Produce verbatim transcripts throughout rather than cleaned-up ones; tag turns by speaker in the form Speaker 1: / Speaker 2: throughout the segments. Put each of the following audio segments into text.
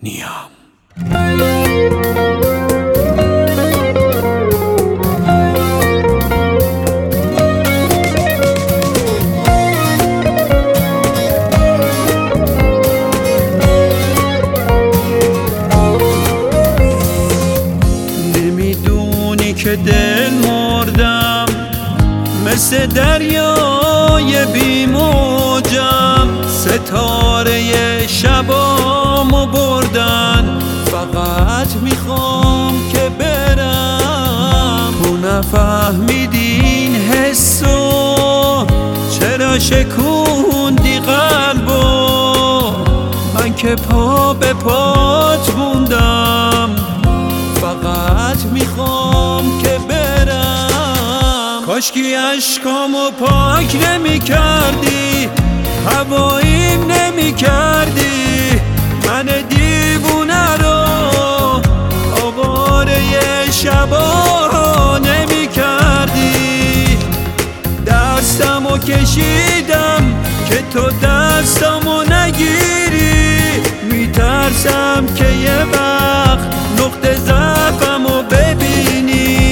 Speaker 1: نیام. نمیدونی که دل مردم، مثل دریای بی موجم، ستاره شبامو بردن. فقط میخوام که برم، تو نفهمیدی این حسو، چرا شکوندی قلبو؟ من که پا به پات موندم، فقط میخوام که برم. کاشکی عشقامو پاک نمی کردی، هواییم نمی کردی، من دیوونه رو آواره شبا نمی کردی. دستمو کشیدم که تو دستمو نگیری، میترسم که یه وقت نقطه ضعفمو ببینی.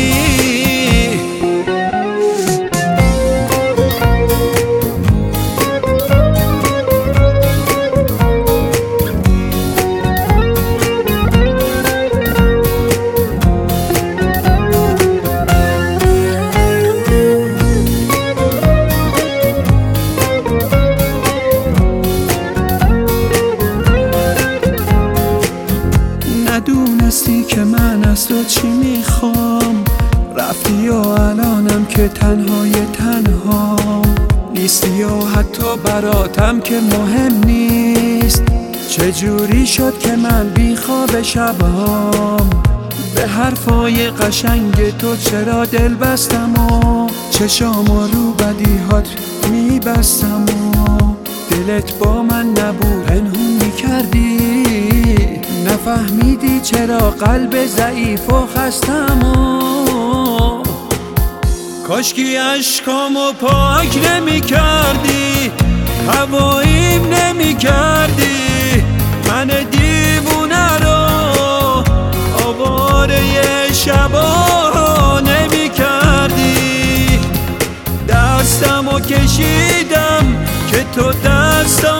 Speaker 1: ندونستی که من از تو چی میخوام، رفتی و الانم که تنهای تنها نیستی و حتی براتم که مهم نیست. چجوری شد که من بی خواب شبام، به حرفای قشنگ تو چرا دل بستم و چشام و رو بدیهات میبستم و دلت با من نبود پنهون میکردی. نفهمیدی چرا قلب ضعیف و خستم و کاشکی عشقامو پاک نمی کردی، هواییم نمی کردی، من دیوونه رو آواره شبا نمی کردی. دستمو کشیدم که تو دستم